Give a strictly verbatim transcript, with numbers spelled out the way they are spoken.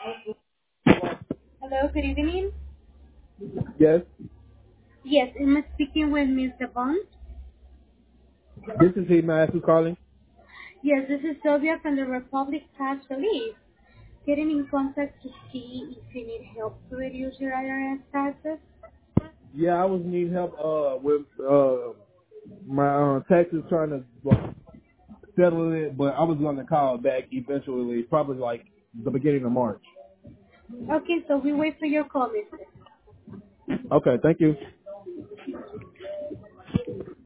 Hello, good evening. Yes, Yes, I'm speaking with mister Bond. this is he. May I ask who's calling? Yes, this is Sylvia from the Republic Tax Relief. Getting in contact to see if you need help to reduce your I R S taxes. Yeah, I was needing help uh with uh my uh, taxes trying to like, settle it, but I was going to call back eventually, probably like the beginning of March. Okay, so we wait for your call, mister. Okay, thank you.